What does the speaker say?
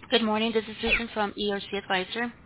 Good morning. This is Susan from ERC Advisor.